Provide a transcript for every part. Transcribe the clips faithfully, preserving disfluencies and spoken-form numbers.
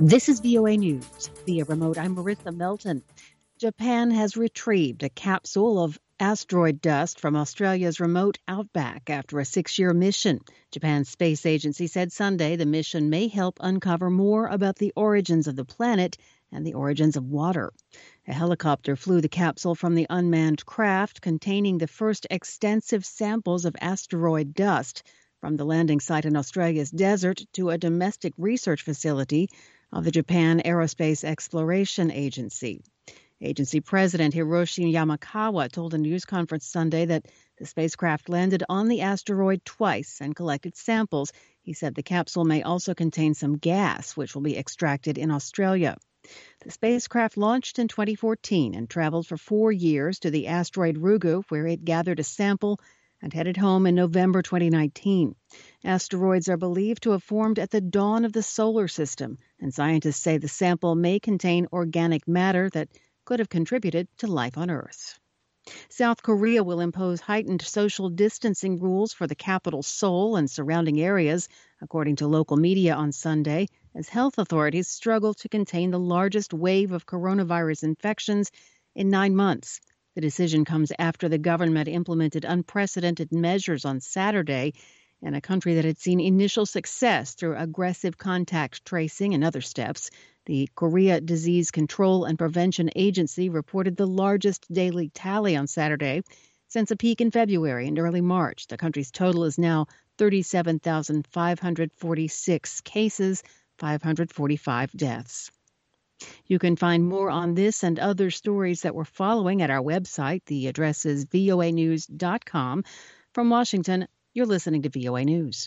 This is V O A News. Via remote, I'm Marissa Melton. Japan has retrieved a capsule of asteroid dust from Australia's remote outback after a six-year mission. Japan's space agency said Sunday the mission may help uncover more about the origins of the planet and the origins of water. A helicopter flew the capsule from the unmanned craft containing the first extensive samples of asteroid dust from the landing site in Australia's desert to a domestic research facility of the Japan Aerospace Exploration Agency. Agency President Hiroshi Yamakawa told a news conference Sunday that the spacecraft landed on the asteroid twice and collected samples. He said the capsule may also contain some gas, which will be extracted in Australia. The spacecraft launched in twenty fourteen and traveled for four years to the asteroid Ryugu, where it gathered a sample and headed home in November twenty nineteen. Asteroids are believed to have formed at the dawn of the solar system, and scientists say the sample may contain organic matter that could have contributed to life on Earth. South Korea will impose heightened social distancing rules for the capital Seoul and surrounding areas, according to local media on Sunday, as health authorities struggle to contain the largest wave of coronavirus infections in nine months. The decision comes after the government implemented unprecedented measures on Saturday in a country that had seen initial success through aggressive contact tracing and other steps. The Korea Disease Control and Prevention Agency reported the largest daily tally on Saturday since a peak in February and early March. The country's total is now thirty-seven thousand five hundred forty-six cases, five hundred forty-five deaths. You can find more on this and other stories that we're following at our website. The address is V O A news dot com. From Washington, you're listening to V O A News.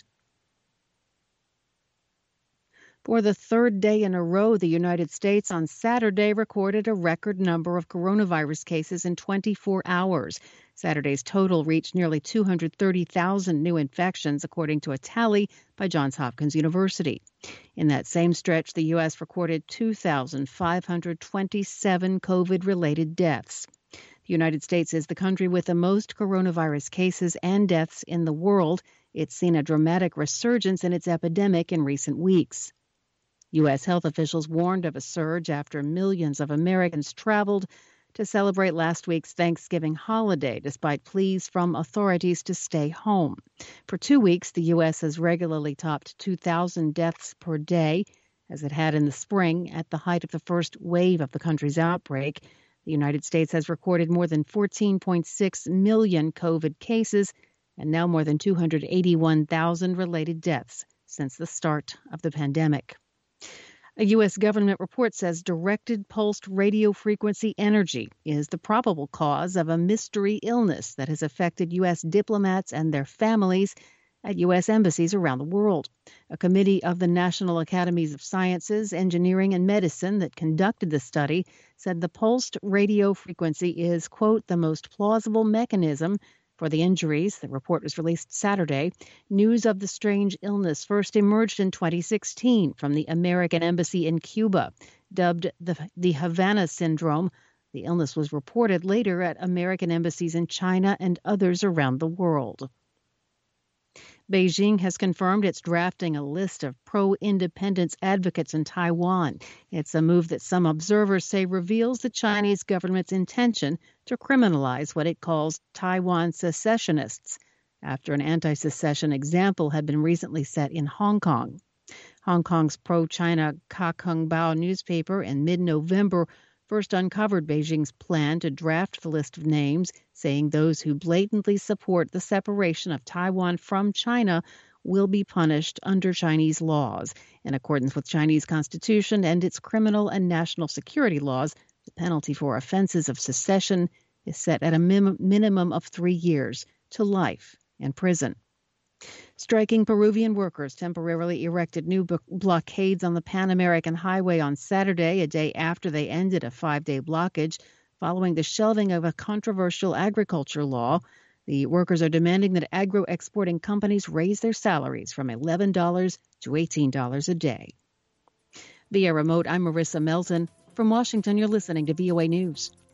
For the third day in a row, the United States on Saturday recorded a record number of coronavirus cases in twenty-four hours. Saturday's total reached nearly two hundred thirty thousand new infections, according to a tally by Johns Hopkins University. In that same stretch, the U S recorded two thousand five hundred twenty-seven COVID-related deaths. The United States is the country with the most coronavirus cases and deaths in the world. It's seen a dramatic resurgence in its epidemic in recent weeks. U S health officials warned of a surge after millions of Americans traveled to celebrate last week's Thanksgiving holiday, despite pleas from authorities to stay home. For two weeks, the U S has regularly topped two thousand deaths per day, as it had in the spring at the height of the first wave of the country's outbreak. The United States has recorded more than fourteen point six million COVID cases and now more than two hundred eighty-one thousand related deaths since the start of the pandemic. A U S government report says directed pulsed radio frequency energy is the probable cause of a mystery illness that has affected U S diplomats and their families at U S embassies around the world. A committee of the National Academies of Sciences, Engineering, and Medicine that conducted the study said the pulsed radio frequency is, quote, the most plausible mechanism for the injuries. The report was released Saturday. News of the strange illness first emerged in twenty sixteen from the American Embassy in Cuba. Dubbed the, the Havana Syndrome, the illness was reported later at American embassies in China and others around the world. Beijing has confirmed it's drafting a list of pro-independence advocates in Taiwan. It's a move that some observers say reveals the Chinese government's intention to criminalize what it calls Taiwan secessionists, after an anti-secession example had been recently set in Hong Kong. Hong Kong's pro-China Kakung newspaper in mid-November first uncovered Beijing's plan to draft the list of names, saying those who blatantly support the separation of Taiwan from China will be punished under Chinese laws. In accordance with Chinese constitution and its criminal and national security laws, the penalty for offenses of secession is set at a min- minimum of three years to life in prison. Striking Peruvian workers temporarily erected new b- blockades on the Pan American Highway on Saturday, a day after they ended a five-day blockage following the shelving of a controversial agriculture law. The workers are demanding that agro-exporting companies raise their salaries from eleven dollars to eighteen dollars a day. Via remote, I'm Marissa Melton. From Washington, you're listening to V O A News.